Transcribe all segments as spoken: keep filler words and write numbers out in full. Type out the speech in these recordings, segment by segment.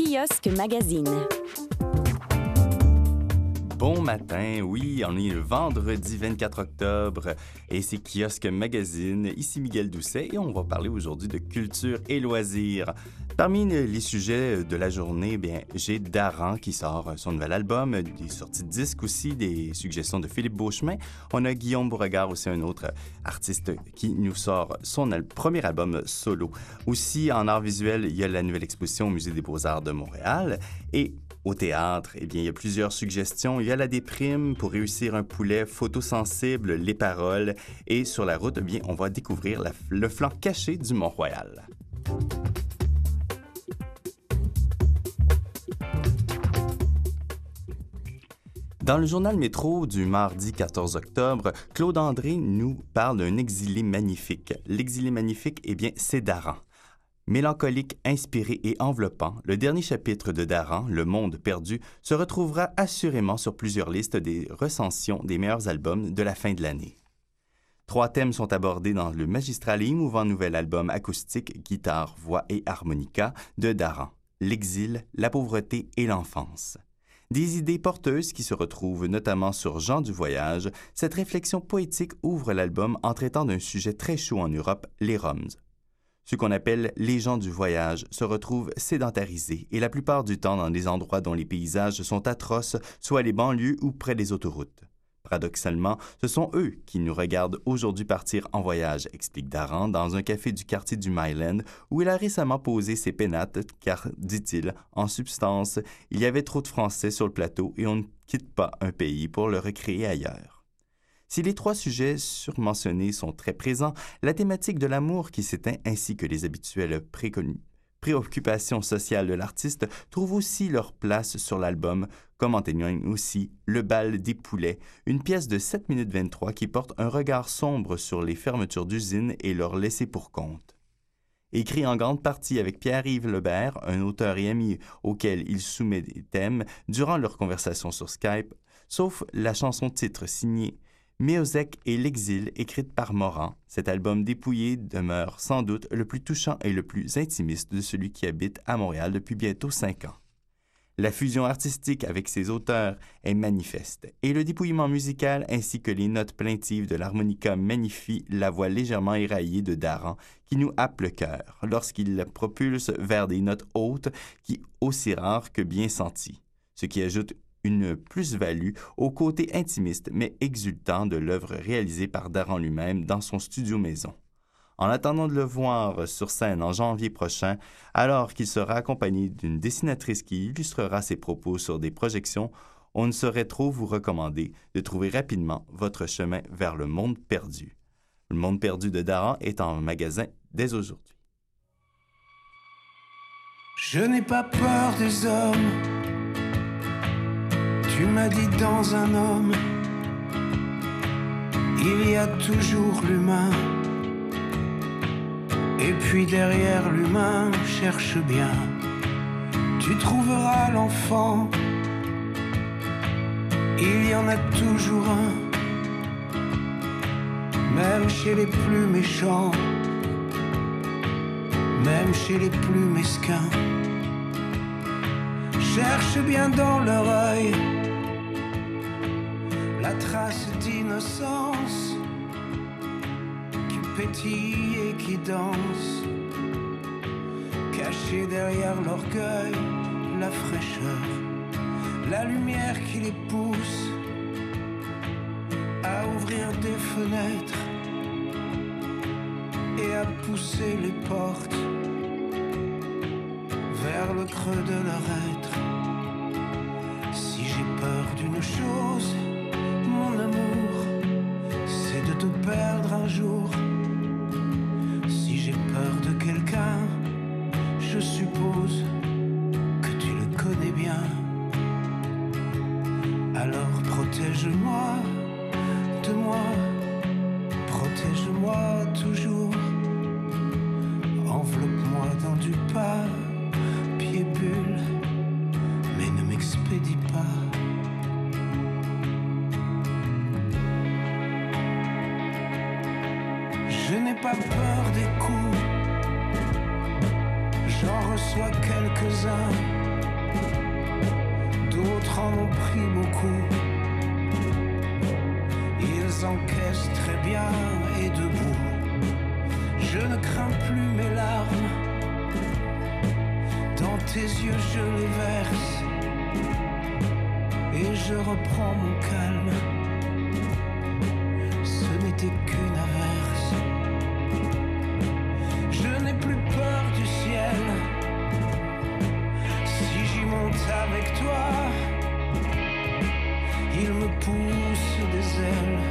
Kiosque Magazine. Bon matin, oui, on est le vendredi vingt-quatre octobre et c'est Kiosque Magazine. Ici Miguel Doucet et on va parler aujourd'hui de culture et loisirs. Parmi les sujets de la journée, bien, j'ai Daran qui sort son nouvel album, des sorties de disques aussi, des suggestions de Philippe Beauchemin. On a Guillaume Beauregard aussi, un autre artiste qui nous sort son al- premier album solo. Aussi, en art visuel, il y a la nouvelle exposition au Musée des Beaux-Arts de Montréal et au théâtre, eh bien, il y a plusieurs suggestions. Il y a la déprime pour réussir un poulet, photosensible, les paroles. Et sur la route, eh bien, on va découvrir la, le flanc caché du Mont-Royal. Dans le journal Métro du mardi quatorze octobre, Claude André nous parle d'un exilé magnifique. L'exilé magnifique, eh bien, c'est Daran. Mélancolique, inspiré et enveloppant, le dernier chapitre de Daran, Le Monde perdu, se retrouvera assurément sur plusieurs listes des recensions des meilleurs albums de la fin de l'année. Trois thèmes sont abordés dans le magistral et émouvant nouvel album acoustique Guitare, voix et harmonica de Daran, l'exil, la pauvreté et l'enfance. Des idées porteuses qui se retrouvent notamment sur Jean du Voyage, cette réflexion poétique ouvre l'album en traitant d'un sujet très chaud en Europe, les Roms. Ceux qu'on appelle les gens du voyage se retrouvent sédentarisés et la plupart du temps dans des endroits dont les paysages sont atroces, soit les banlieues ou près des autoroutes. Paradoxalement, ce sont eux qui nous regardent aujourd'hui partir en voyage, explique Daran dans un café du quartier du Myland où il a récemment posé ses pénates car, dit-il, en substance, il y avait trop de Français sur le plateau et on ne quitte pas un pays pour le recréer ailleurs. Si les trois sujets surmentionnés sont très présents, la thématique de l'amour qui s'éteint ainsi que les habituelles précon- préoccupations sociales de l'artiste trouvent aussi leur place sur l'album, comme en témoigne aussi Le bal des poulets, une pièce de sept minutes vingt-trois qui porte un regard sombre sur les fermetures d'usines et leur laisser-pour-compte. Écrit en grande partie avec Pierre-Yves Lebert, un auteur et ami auquel il soumet des thèmes durant leur conversation sur Skype, sauf la chanson-titre signée Méosec et l'exil, écrite par Morand, cet album dépouillé demeure sans doute le plus touchant et le plus intimiste de celui qui habite à Montréal depuis bientôt cinq ans. La fusion artistique avec ses auteurs est manifeste, et le dépouillement musical ainsi que les notes plaintives de l'harmonica magnifient la voix légèrement éraillée de Daran qui nous happe le cœur lorsqu'il la propulse vers des notes hautes qui aussi rares que bien senties, ce qui ajoute une plus-value au côté intimiste mais exultant de l'œuvre réalisée par Daran lui-même dans son studio maison. En attendant de le voir sur scène en janvier prochain, alors qu'il sera accompagné d'une dessinatrice qui illustrera ses propos sur des projections, on ne saurait trop vous recommander de trouver rapidement votre chemin vers le monde perdu. Le monde perdu de Daran est en magasin dès aujourd'hui. Je n'ai pas peur des hommes. Tu m'as dit dans un homme, il y a toujours l'humain. Et puis derrière l'humain, cherche bien, tu trouveras l'enfant. Il y en a toujours un, même chez les plus méchants, même chez les plus mesquins. Cherche bien dans leur œil la trace d'innocence qui pétille et qui danse, cachée derrière l'orgueil, la fraîcheur, la lumière qui les pousse à ouvrir des fenêtres et à pousser les portes vers le creux de leur être. Si j'ai peur d'une chose, mon amour, c'est de te perdre un jour. Si j'ai peur de quelqu'un, je suppose que tu le connais bien. Alors protège-moi de moi, protège-moi toujours. Enveloppe-moi dans du papier bulle, mais ne m'expédie pas. Je n'ai pas peur des coups, j'en reçois quelques-uns. pris beaucoup. Ils encaissent très bien et debout. Je ne crains plus mes larmes. Dans tes yeux je les verse. Et je reprends mon calme. Ce n'était qu'une averse. Je n'ai plus peur du ciel. Si j'y monte avec toi, il me pousse des ailes.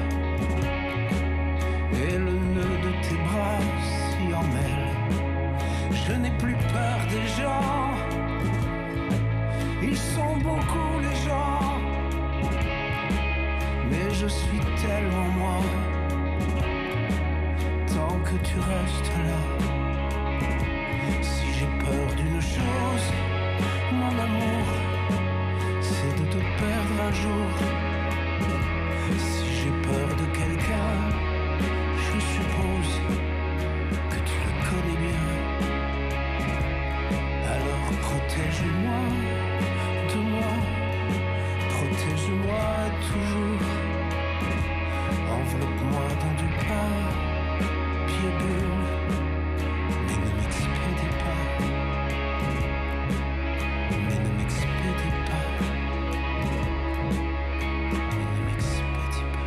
Et le nœud de tes bras s'y emmêle. Je n'ai plus peur des gens. Ils sont beaucoup les gens. Mais je suis tellement moi. Tant que tu restes là. Si j'ai peur d'une chose, mon amour, c'est de te perdre un jour. Si j'ai peur de quelqu'un, je suppose que tu le connais bien. Alors protège-moi de moi, protège-moi toujours. Enveloppe-moi dans du papier bulle, mais ne m'expédie pas, mais ne m'expédie pas, mais ne m'expédie pas.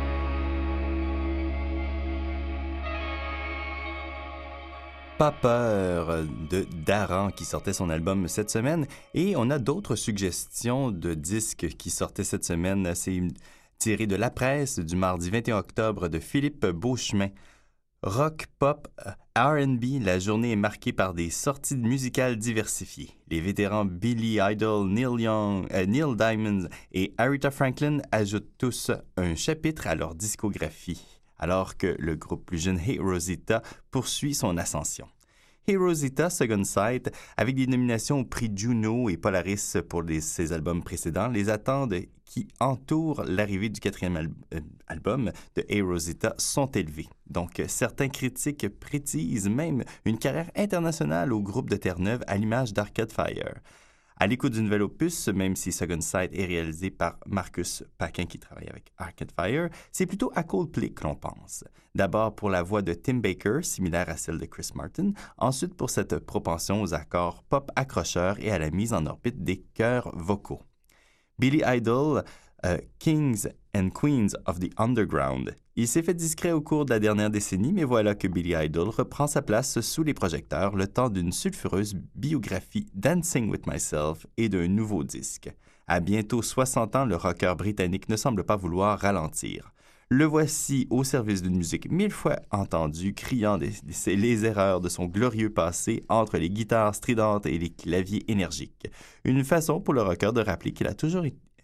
Pas peur de Daran qui sortait son album cette semaine. Et on a d'autres suggestions de disques qui sortaient cette semaine. C'est tiré de La Presse du mardi vingt et un octobre de Philippe Beauchemin. Rock, pop, R and B, la journée est marquée par des sorties musicales diversifiées. Les vétérans Billy Idol, Neil Young, euh, Neil Diamond et Aretha Franklin ajoutent tous un chapitre à leur discographie, alors que le groupe plus jeune Hey Rosita poursuit son ascension. Hey Rosita, Second Sight, avec des nominations au prix Juno et Polaris pour les, ses albums précédents, les attentes qui entourent l'arrivée du quatrième al- euh, album de Hey Rosita sont élevées. Donc, certains critiques prétisent même une carrière internationale au groupe de Terre-Neuve à l'image d'Arcade Fire. À l'écoute du nouvel opus, même si Second Sight est réalisé par Marcus Paquin qui travaille avec Arcade Fire, c'est plutôt à Coldplay que l'on pense. D'abord pour la voix de Tim Baker, similaire à celle de Chris Martin, ensuite pour cette propension aux accords pop accrocheurs et à la mise en orbite des chœurs vocaux. Billy Idol, uh, Kings and Queens of the Underground. Il s'est fait discret au cours de la dernière décennie, mais voilà que Billy Idol reprend sa place sous les projecteurs le temps d'une sulfureuse biographie Dancing with Myself et d'un nouveau disque. À bientôt soixante ans, le rocker britannique ne semble pas vouloir ralentir. Le voici au service d'une musique mille fois entendue, criant des, des, les erreurs de son glorieux passé entre les guitares stridentes et les claviers énergiques. Une façon pour le rocker de rappeler qu'il a toujours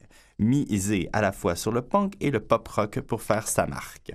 misé à la fois sur le punk et le pop-rock pour faire sa marque.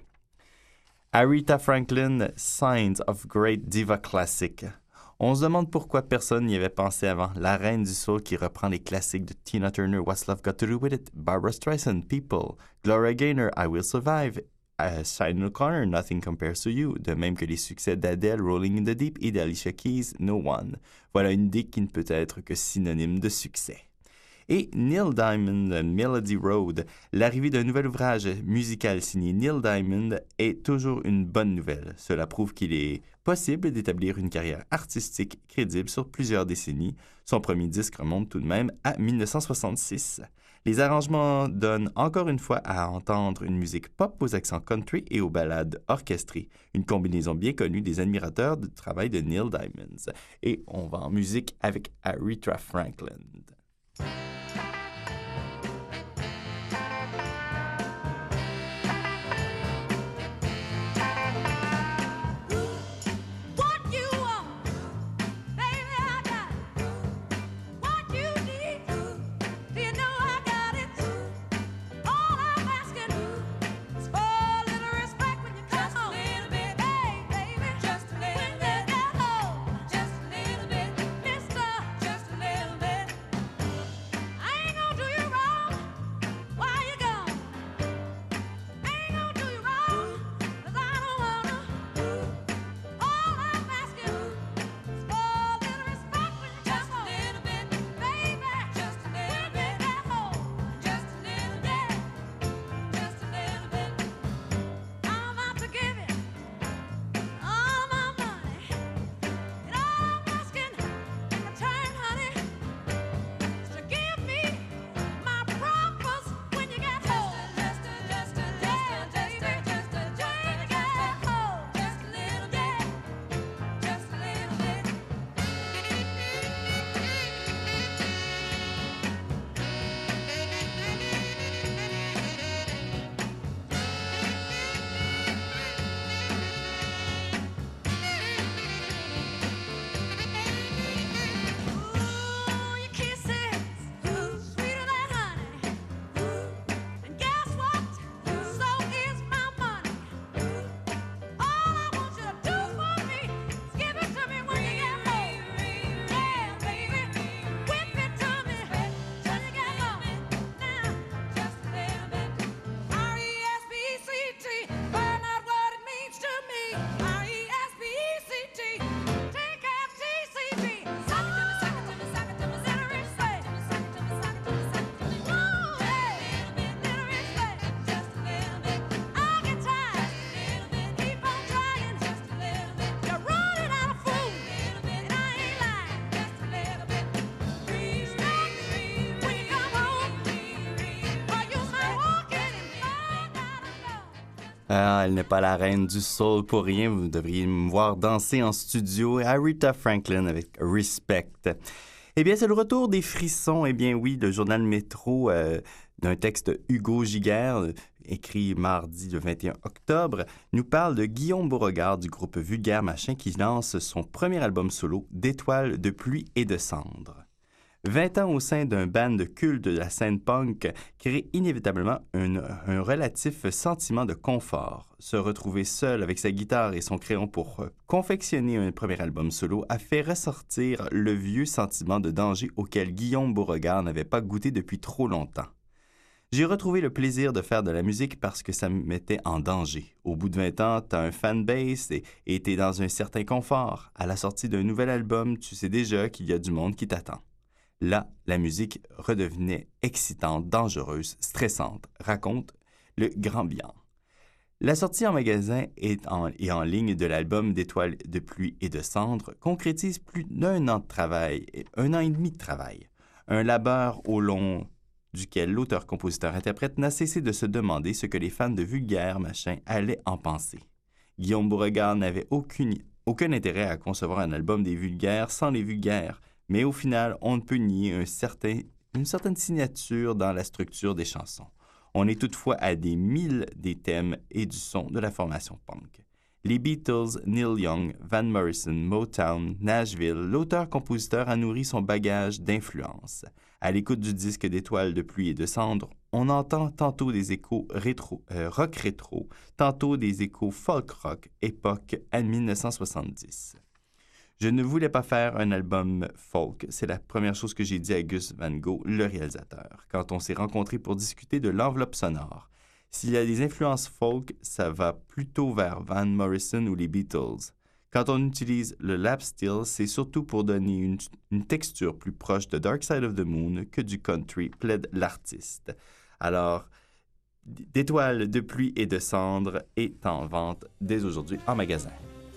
Aretha Franklin, Signs of Great Diva Classic. On se demande pourquoi personne n'y avait pensé avant. La reine du soul qui reprend les classiques de Tina Turner, What's Love Got to Do With It, Barbra Streisand, People, Gloria Gaynor, I Will Survive, uh, Sinead O'Connor, Nothing Compares to You, de même que les succès d'Adele, Rolling in the Deep et d'Alicia Keys, No One. Voilà une idée qui ne peut être que synonyme de succès. Et Neil Diamond, Melody Road, l'arrivée d'un nouvel ouvrage musical signé Neil Diamond est toujours une bonne nouvelle. Cela prouve qu'il est possible d'établir une carrière artistique crédible sur plusieurs décennies. Son premier disque remonte tout de même à dix-neuf cent soixante-six. Les arrangements donnent encore une fois à entendre une musique pop aux accents country et aux ballades orchestrées, une combinaison bien connue des admirateurs du travail de Neil Diamond. Et on va en musique avec Aretha Franklin. Ah, elle n'est pas la reine du soul pour rien. Vous devriez me voir danser en studio. Aretha Franklin avec Respect. Eh bien, c'est le retour des frissons. Eh bien, oui, le journal Métro euh, d'un texte de Hugo Giguère, euh, écrit mardi le vingt et un octobre, nous parle de Guillaume Beauregard du groupe Vulgaire Machin qui lance son premier album solo, D'étoiles, de pluie et de cendres. vingt ans au sein d'un band de culte de la scène punk crée inévitablement un, un relatif sentiment de confort. Se retrouver seul avec sa guitare et son crayon pour confectionner un premier album solo a fait ressortir le vieux sentiment de danger auquel Guillaume Beauregard n'avait pas goûté depuis trop longtemps. J'ai retrouvé le plaisir de faire de la musique parce que ça me mettait en danger. Au bout de vingt ans, t'as un fanbase et, et t'es dans un certain confort. À la sortie d'un nouvel album, tu sais déjà qu'il y a du monde qui t'attend. Là, la musique redevenait excitante, dangereuse, stressante, raconte le Grand Bihan. La sortie en magasin et en, et en ligne de l'album d'Étoiles, de pluie et de cendres concrétise plus d'un an de travail, un an et demi de travail. Un labeur au long duquel l'auteur-compositeur-interprète n'a cessé de se demander ce que les fans de Vulgaire Machin allaient en penser. Guillaume Beauregard n'avait aucune, aucun intérêt à concevoir un album des Vulgaires sans les Vulgaires, mais au final, on ne peut nier un certain, une certaine signature dans la structure des chansons. On est toutefois à des milles des thèmes et du son de la formation punk. Les Beatles, Neil Young, Van Morrison, Motown, Nashville, l'auteur-compositeur a nourri son bagage d'influence. À l'écoute du disque d'Étoiles, de pluie et de cendres, on entend tantôt des échos rétro, euh, rock rétro, tantôt des échos folk rock, époque à dix-neuf cent soixante-dix. Je ne voulais pas faire un album folk, c'est la première chose que j'ai dit à Gus Van Gogh, le réalisateur, quand on s'est rencontrés pour discuter de l'enveloppe sonore. S'il y a des influences folk, ça va plutôt vers Van Morrison ou les Beatles. Quand on utilise le lap steel, c'est surtout pour donner une, une texture plus proche de Dark Side of the Moon que du country, plaide l'artiste. Alors, d'Étoiles, de pluie et de cendres est en vente dès aujourd'hui en magasin.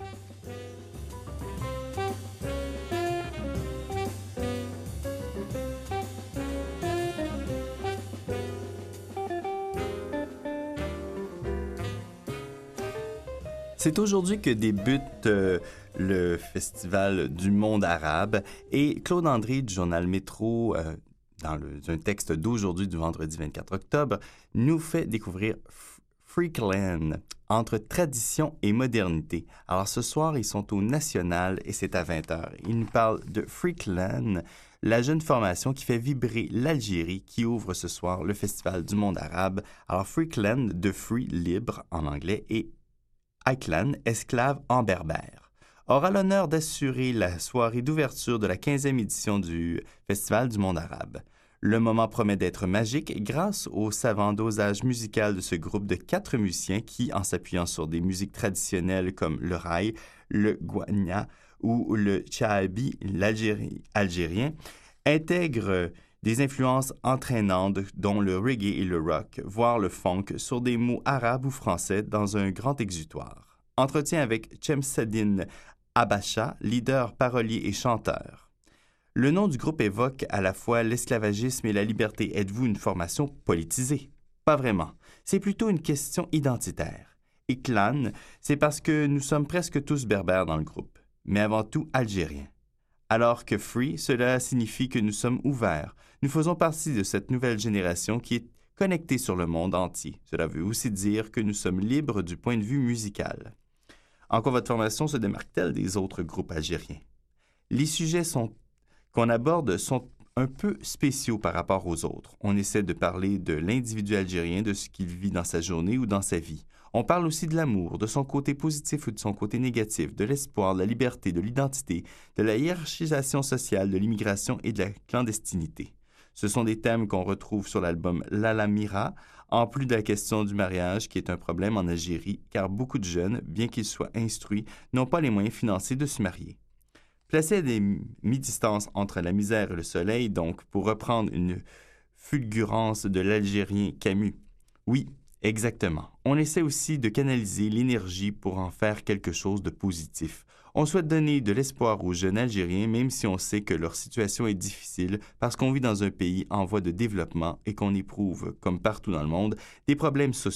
C'est aujourd'hui que débute euh, le Festival du monde arabe et Claude André du journal Métro, euh, dans le, un texte d'aujourd'hui du vendredi vingt-quatre octobre, nous fait découvrir Freakland, entre tradition et modernité. Alors ce soir, ils sont au National et c'est à vingt heures. Ils nous parlent de Freakland, la jeune formation qui fait vibrer l'Algérie qui ouvre ce soir le Festival du monde arabe. Alors Freakland, de free, libre en anglais, et Aiklan, esclave en berbère, aura l'honneur d'assurer la soirée d'ouverture de la quinzième édition du Festival du monde arabe. Le moment promet d'être magique grâce au savant dosage musical de ce groupe de quatre musiciens qui, en s'appuyant sur des musiques traditionnelles comme le raï, le guagna ou le chahabi, l'algérien, intègrent des influences entraînantes dont le reggae et le rock, voire le funk, sur des mots arabes ou français dans un grand exutoire. Entretien avec Chemseddine Abacha, leader, parolier et chanteur. Le nom du groupe évoque à la fois l'esclavagisme et la liberté. Êtes-vous une formation politisée? Pas vraiment. C'est plutôt une question identitaire. Et clan, c'est parce que nous sommes presque tous berbères dans le groupe, mais avant tout algériens. Alors que free, cela signifie que nous sommes ouverts. Nous faisons partie de cette nouvelle génération qui est connectée sur le monde entier. Cela veut aussi dire que nous sommes libres du point de vue musical. En quoi votre formation se démarque-t-elle des autres groupes algériens? Les sujets sont, qu'on aborde sont un peu spéciaux par rapport aux autres. On essaie de parler de l'individu algérien, de ce qu'il vit dans sa journée ou dans sa vie. On parle aussi de l'amour, de son côté positif ou de son côté négatif, de l'espoir, de la liberté, de l'identité, de la hiérarchisation sociale, de l'immigration et de la clandestinité. Ce sont des thèmes qu'on retrouve sur l'album Lala Mira, en plus de la question du mariage qui est un problème en Algérie, car beaucoup de jeunes, bien qu'ils soient instruits, n'ont pas les moyens financiers de se marier. Placés à des mi-distances entre la misère et le soleil, donc, pour reprendre une fulgurance de l'Algérien Camus. Oui, exactement. On essaie aussi de canaliser l'énergie pour en faire quelque chose de positif. On souhaite donner de l'espoir aux jeunes Algériens, même si on sait que leur situation est difficile parce qu'on vit dans un pays en voie de développement et qu'on éprouve, comme partout dans le monde, des problèmes sociaux.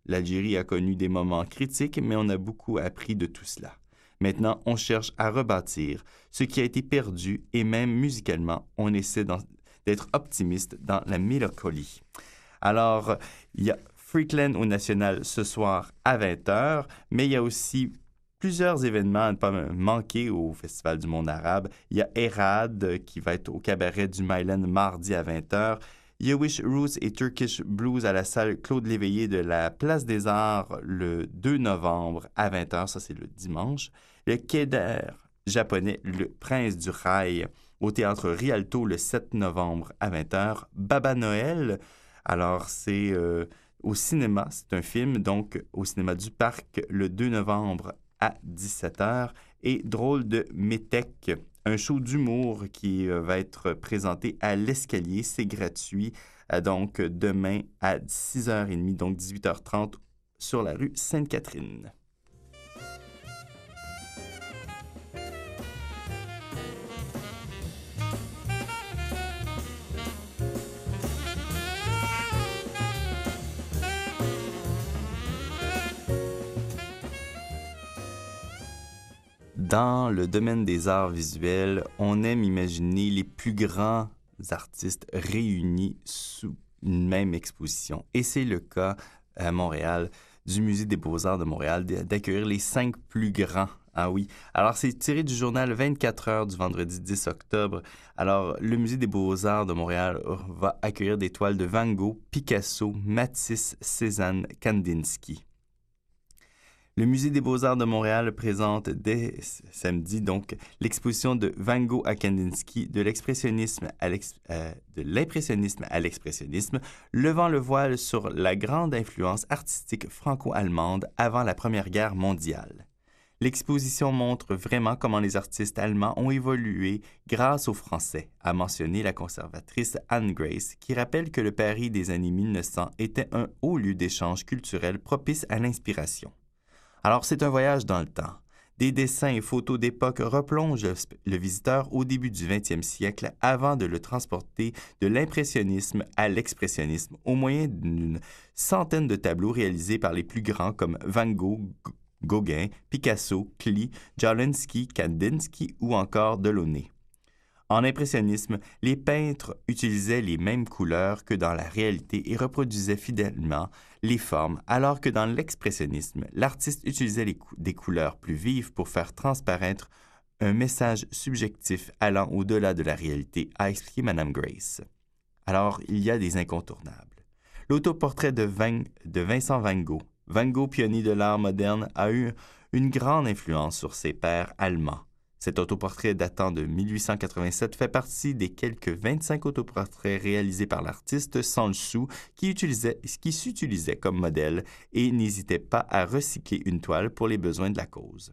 L'Algérie a connu des moments critiques, mais on a beaucoup appris de tout cela. Maintenant, on cherche à rebâtir ce qui a été perdu et même musicalement, on essaie d'être optimiste dans la mélancolie. Alors, il y a Freakland au National ce soir à vingt heures, mais il y a aussi plusieurs événements à ne pas manquer au Festival du monde arabe. Il y a Erad qui va être au cabaret du Myland mardi à vingt heures. Jewish Roots et Turkish Blues à la salle Claude Léveillé de la Place des Arts le deux novembre à vingt heures, ça c'est le dimanche. Le Keder japonais Le Prince du Rail au Théâtre Rialto le sept novembre à vingt heures. Baba Noël, alors c'est euh, au cinéma, c'est un film, donc au cinéma du Parc le deux novembre à dix-sept heures. Et Drôle de Métèque, un show d'humour qui euh, va être présenté à l'Escalier. C'est gratuit, euh, donc demain à six heures trente, donc dix-huit heures trente sur la rue Sainte-Catherine. Dans le domaine des arts visuels, on aime imaginer les plus grands artistes réunis sous une même exposition. Et c'est le cas à Montréal, du Musée des beaux-arts de Montréal, d'accueillir les cinq plus grands. Ah oui. Alors, c'est tiré du journal vingt-quatre heures du vendredi dix octobre. Alors, le Musée des beaux-arts de Montréal va accueillir des toiles de Van Gogh, Picasso, Matisse, Cézanne, Kandinsky. Le Musée des beaux-arts de Montréal présente dès samedi donc l'exposition de Van Gogh à Kandinsky, de l'expressionnisme à l'ex, euh, de l'impressionnisme à l'expressionnisme, levant le voile sur la grande influence artistique franco-allemande avant la Première Guerre mondiale. L'exposition montre vraiment comment les artistes allemands ont évolué grâce aux Français, a mentionné la conservatrice Anne Grace, qui rappelle que le Paris des années mille neuf cents était un haut lieu d'échange culturel propice à l'inspiration. Alors, c'est un voyage dans le temps. Des dessins et photos d'époque replongent le visiteur au début du vingtième siècle avant de le transporter de l'impressionnisme à l'expressionnisme au moyen d'une centaine de tableaux réalisés par les plus grands comme Van Gogh, Gauguin, Picasso, Klee, Jawlensky, Kandinsky ou encore Delaunay. En impressionnisme, les peintres utilisaient les mêmes couleurs que dans la réalité et reproduisaient fidèlement les formes, alors que dans l'expressionnisme, l'artiste utilisait les cou- des couleurs plus vives pour faire transparaître un message subjectif allant au-delà de la réalité, a expliqué Mme Grace. Alors, il y a des incontournables. L'autoportrait de, Van, de Vincent Van Gogh. Van Gogh, pionnier de l'art moderne, a eu une grande influence sur ses pairs allemands. Cet autoportrait datant de dix-huit cent quatre-vingt-sept fait partie des quelques vingt-cinq autoportraits réalisés par l'artiste sans le sou qui, utilisait, qui s'utilisait comme modèle et n'hésitait pas à recycler une toile pour les besoins de la cause.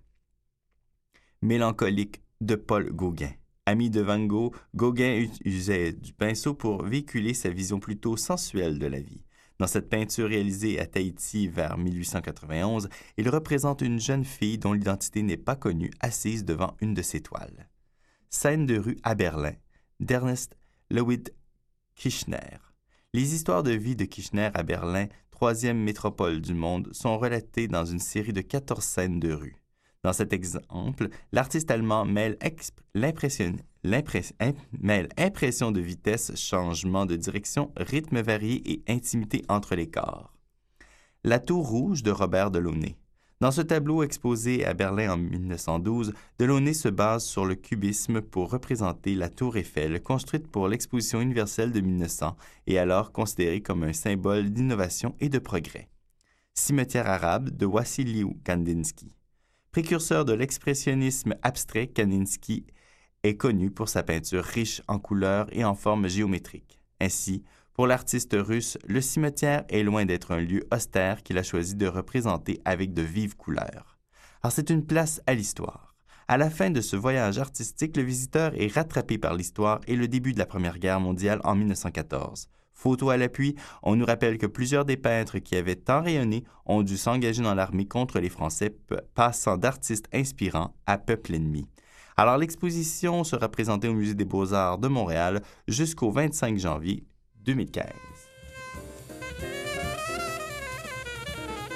Mélancolique de Paul Gauguin. Ami de Van Gogh, Gauguin usait du pinceau pour véhiculer sa vision plutôt sensuelle de la vie. Dans cette peinture réalisée à Tahiti vers dix-huit cent quatre-vingt-onze, il représente une jeune fille dont l'identité n'est pas connue, assise devant une de ses toiles. Scène de rue à Berlin, d'Ernest Lewit Kirchner. Les histoires de vie de Kirchner à Berlin, troisième métropole du monde, sont relatées dans une série de quatorze scènes de rue. Dans cet exemple, l'artiste allemand mêle, exp- l'impression, l'impress- imp- mêle impression de vitesse, changement de direction, rythme varié et intimité entre les corps. La Tour rouge de Robert Delaunay. Dans ce tableau exposé à Berlin en dix-neuf cent douze, Delaunay se base sur le cubisme pour représenter la Tour Eiffel, construite pour l'Exposition universelle de mille neuf cents et alors considérée comme un symbole d'innovation et de progrès. Cimetière arabe de Wassily Kandinsky. Précurseur de l'expressionnisme abstrait, Kandinsky est connu pour sa peinture riche en couleurs et en formes géométriques. Ainsi, pour l'artiste russe, le cimetière est loin d'être un lieu austère qu'il a choisi de représenter avec de vives couleurs. Alors c'est une place à l'histoire. À la fin de ce voyage artistique, le visiteur est rattrapé par l'histoire et le début de la Première Guerre mondiale en dix-neuf cent quatorze. Photo à l'appui, on nous rappelle que plusieurs des peintres qui avaient tant rayonné ont dû s'engager dans l'armée contre les Français, p- passant d'artistes inspirants à peuple ennemi. Alors l'exposition sera présentée au Musée des beaux-arts de Montréal jusqu'au vingt-cinq janvier deux mille quinze.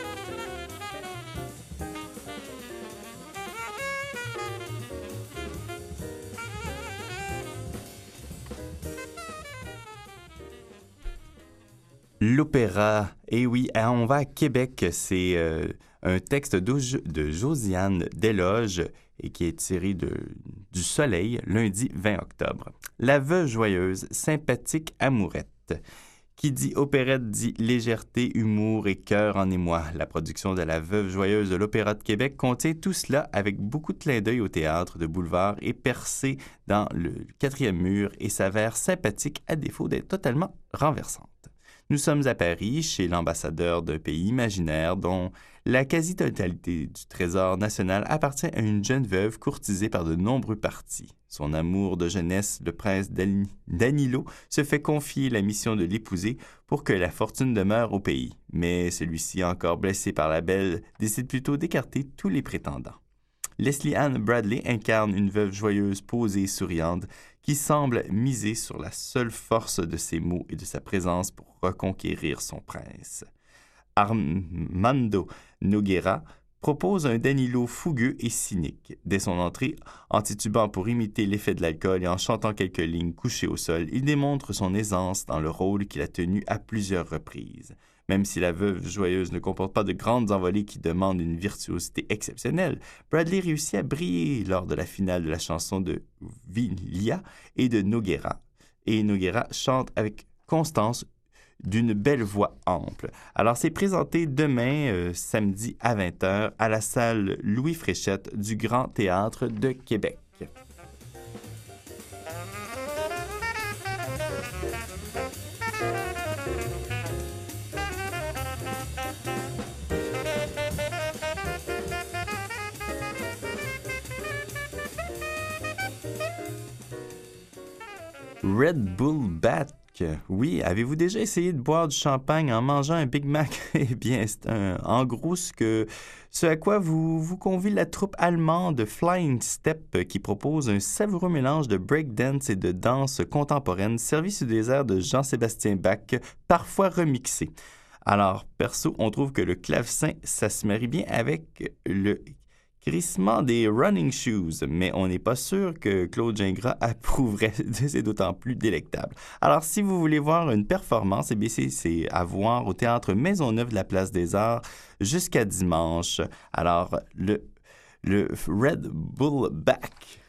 L'opéra, eh oui, hein, on va à Québec, c'est euh, un texte d'O- de Josiane Desloges et qui est tiré de, du Soleil, lundi vingt octobre. La veuve joyeuse, sympathique amourette. Qui dit opérette dit légèreté, humour et cœur en émoi. La production de La Veuve joyeuse de l'Opéra de Québec contient tout cela avec beaucoup de clins d'œil au théâtre de boulevard et percé dans le quatrième mur et s'avère sympathique à défaut d'être totalement renversante. Nous sommes à Paris, chez l'ambassadeur d'un pays imaginaire dont la quasi-totalité du trésor national appartient à une jeune veuve courtisée par de nombreux partis. Son amour de jeunesse, le prince Dan- Danilo, se fait confier la mission de l'épouser pour que la fortune demeure au pays. Mais celui-ci, encore blessé par la belle, décide plutôt d'écarter tous les prétendants. Leslie Ann Bradley incarne une veuve joyeuse, posée et souriante, qui semble miser sur la seule force de ses mots et de sa présence pour reconquérir son prince. Armando Nogueira propose un Danilo fougueux et cynique. Dès son entrée, en titubant pour imiter l'effet de l'alcool et en chantant quelques lignes couchées au sol, il démontre son aisance dans le rôle qu'il a tenu à plusieurs reprises. Même si La Veuve joyeuse ne comporte pas de grandes envolées qui demandent une virtuosité exceptionnelle, Bradley réussit à briller lors de la finale de la chanson de Vilia et de Nogueira. Et Nogueira chante avec constance d'une belle voix ample. Alors, c'est présenté demain, euh, samedi à vingt heures, à la salle Louis Fréchette du Grand Théâtre de Québec. Red Bull Bat. Oui, avez-vous déjà essayé de boire du champagne en mangeant un Big Mac? Eh bien, c'est un, en gros ce, que, ce à quoi vous, vous convie la troupe allemande Flying Step qui propose un savoureux mélange de breakdance et de danse contemporaine servi sur des airs de Jean-Sébastien Bach, parfois remixés. Alors, perso, on trouve que le clavecin, ça se marie bien avec le crissement des running shoes, mais on n'est pas sûr que Claude Gingras approuverait, c'est d'autant plus délectable. Alors, si vous voulez voir une performance, eh bien, c'est, c'est à voir au Théâtre Maisonneuve de la Place des Arts jusqu'à dimanche. Alors, le, le Red Bull Back.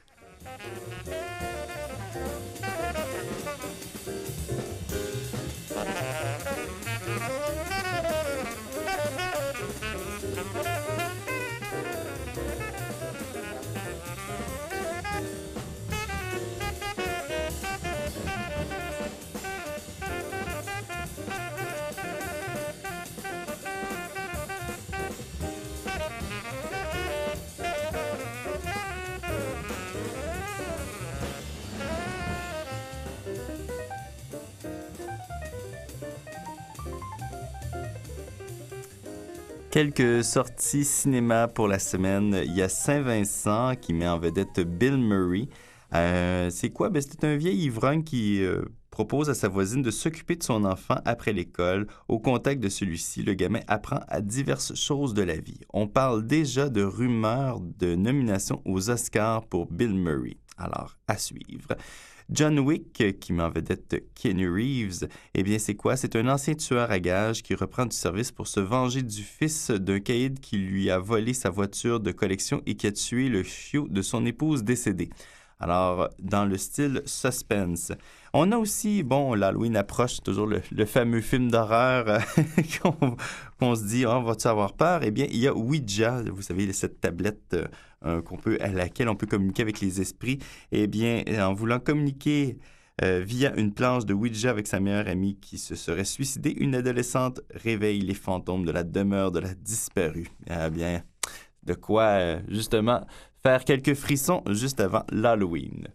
Quelques sorties cinéma pour la semaine. Il y a Saint-Vincent qui met en vedette Bill Murray. Euh, c'est quoi? Ben, c'est un vieil ivrogne qui euh, propose à sa voisine de s'occuper de son enfant après l'école. Au contact de celui-ci, le gamin apprend à diverses choses de la vie. On parle déjà de rumeurs de nomination aux Oscars pour Bill Murray. Alors, à suivre. John Wick, qui met en vedette Keanu Reeves, eh bien, c'est quoi? C'est un ancien tueur à gages qui reprend du service pour se venger du fils d'un caïd qui lui a volé sa voiture de collection et qui a tué le chiot de son épouse décédée. Alors, dans le style suspense. On a aussi, bon, l'Halloween approche, toujours le, le fameux film d'horreur euh, qu'on, qu'on se dit, oh, vas-tu avoir peur? Eh bien, il y a Ouija, vous savez, cette tablette euh, qu'on peut, à laquelle on peut communiquer avec les esprits. Eh bien, en voulant communiquer euh, via une planche de Ouija avec sa meilleure amie qui se serait suicidée, une adolescente réveille les fantômes de la demeure de la disparue. Eh bien, de quoi, euh, justement, faire quelques frissons juste avant l'Halloween.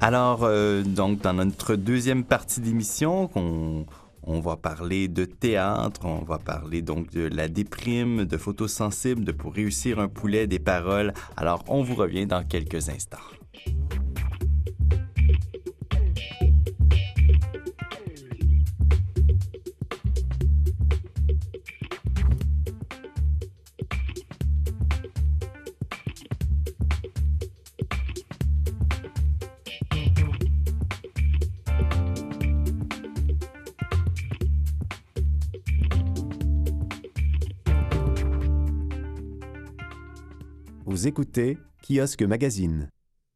Alors, euh, donc, dans notre deuxième partie d'émission, on, on va parler de théâtre, on va parler donc de la déprime, de photosensible, de Pour réussir un poulet, des paroles. Alors, on vous revient dans quelques instants. Vous écoutez Kiosque Magazine.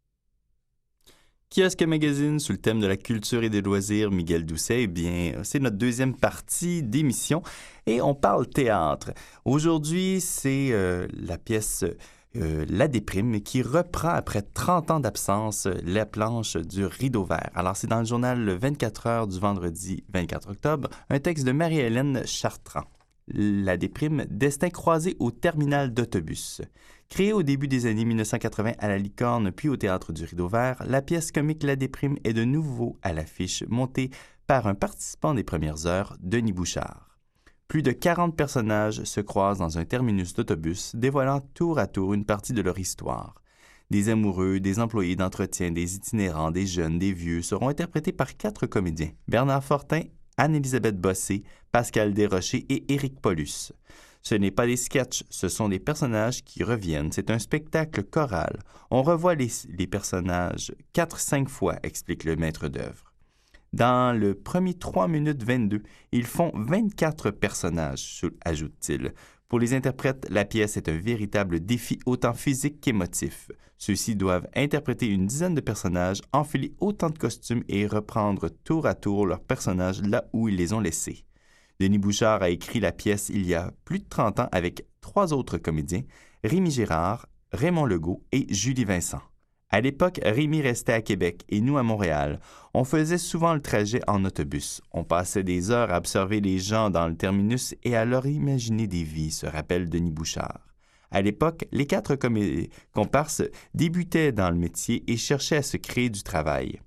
Kiosque Magazine, sous le thème de la culture et des loisirs, Miguel Doucet, eh bien, c'est notre deuxième partie d'émission et on parle théâtre. Aujourd'hui, c'est euh, la pièce euh, La déprime qui reprend après trente ans d'absence la planche du Rideau vert. Alors, c'est dans le journal Le vingt-quatre heures du vendredi vingt-quatre octobre, un texte de Marie-Hélène Chartrand. La déprime, destin croisé au terminal d'autobus. Créée au début des années mille neuf cent quatre-vingts à la Licorne puis au Théâtre du Rideau vert, la pièce comique La déprime est de nouveau à l'affiche, montée par un participant des premières heures, Denis Bouchard. Plus de quarante personnages se croisent dans un terminus d'autobus, dévoilant tour à tour une partie de leur histoire. Des amoureux, des employés d'entretien, des itinérants, des jeunes, des vieux seront interprétés par quatre comédiens, Bernard Fortin, Anne-Élisabeth Bossé, Pascal Desrochers et Éric Paulus. Ce n'est pas des sketchs, ce sont des personnages qui reviennent. C'est un spectacle choral. On revoit les, les personnages quatre cinq fois, explique le maître d'œuvre. Dans le premier trois minutes vingt-deux, ils font vingt-quatre personnages, ajoute-t-il. Pour les interprètes, la pièce est un véritable défi autant physique qu'émotif. Ceux-ci doivent interpréter une dizaine de personnages, enfiler autant de costumes et reprendre tour à tour leurs personnages là où ils les ont laissés. Denis Bouchard a écrit la pièce il y a plus de trente ans avec trois autres comédiens, Rémi Girard, Raymond Legault et Julie Vincent. À l'époque, Rémi restait à Québec et nous à Montréal. On faisait souvent le trajet en autobus. On passait des heures à observer les gens dans le terminus et à leur imaginer des vies, se rappelle Denis Bouchard. À l'époque, les quatre comé- comparses débutaient dans le métier et cherchaient à se créer du travail.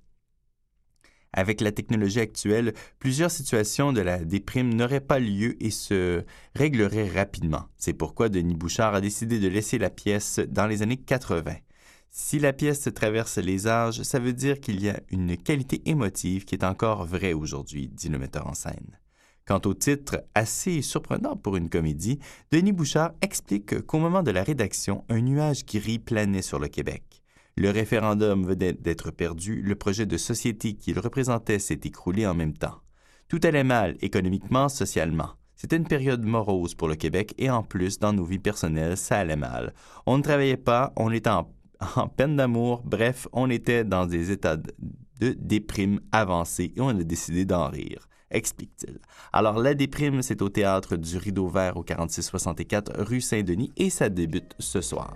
Avec la technologie actuelle, plusieurs situations de la déprime n'auraient pas lieu et se régleraient rapidement. C'est pourquoi Denis Bouchard a décidé de laisser la pièce dans les années quatre-vingts. Si la pièce traverse les âges, ça veut dire qu'il y a une qualité émotive qui est encore vraie aujourd'hui, dit le metteur en scène. Quant au titre, assez surprenant pour une comédie, Denis Bouchard explique qu'au moment de la rédaction, un nuage gris planait sur le Québec. Le référendum venait d'être perdu, le projet de société qu'il représentait s'est écroulé en même temps. Tout allait mal, économiquement, socialement. C'était une période morose pour le Québec et en plus, dans nos vies personnelles, ça allait mal. On ne travaillait pas, on était en, en peine d'amour, bref, on était dans des états de, de déprime avancés et on a décidé d'en rire, explique-t-il. Alors, La déprime, c'est au Théâtre du Rideau vert au quarante-six soixante-quatre rue Saint-Denis et ça débute ce soir.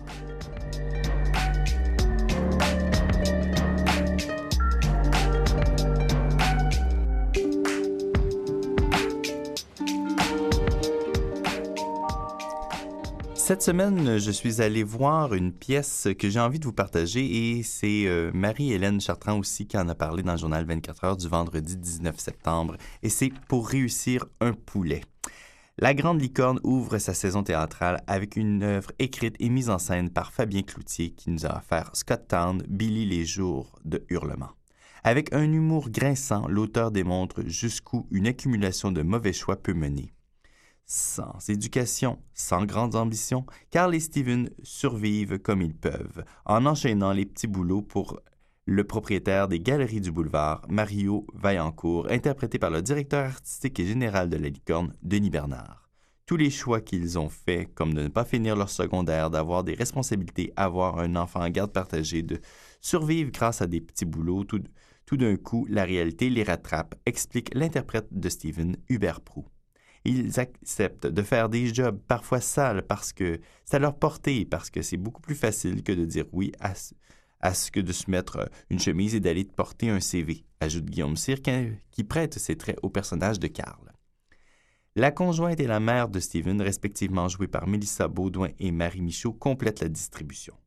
Cette semaine, je suis allé voir une pièce que j'ai envie de vous partager et c'est euh, Marie-Hélène Chartrand aussi qui en a parlé dans le journal vingt-quatre heures du vendredi dix-neuf septembre et c'est Pour réussir un poulet. La Grande Licorne ouvre sa saison théâtrale avec une œuvre écrite et mise en scène par Fabien Cloutier qui nous a offert Scott Town, Billy les jours de hurlement. Avec un humour grinçant, l'auteur démontre jusqu'où une accumulation de mauvais choix peut mener. Sans éducation, sans grandes ambitions, Carl et Steven survivent comme ils peuvent, en enchaînant les petits boulots pour le propriétaire des Galeries du Boulevard, Mario Vaillancourt, interprété par le directeur artistique et général de la Licorne, Denis Bernard. Tous les choix qu'ils ont faits, comme de ne pas finir leur secondaire, d'avoir des responsabilités, avoir un enfant en garde partagée, de survivre grâce à des petits boulots, tout, tout d'un coup, la réalité les rattrape, explique l'interprète de Steven, Hubert Proulx. Ils acceptent de faire des jobs parfois sales parce que c'est à leur portée, parce que c'est beaucoup plus facile que de dire oui à, à ce que de se mettre une chemise et d'aller porter un C V, ajoute Guillaume Cyr qui prête ses traits au personnage de Carl. La conjointe et la mère de Steven, respectivement jouées par Mélissa Baudouin et Marie Michaud, complètent la distribution.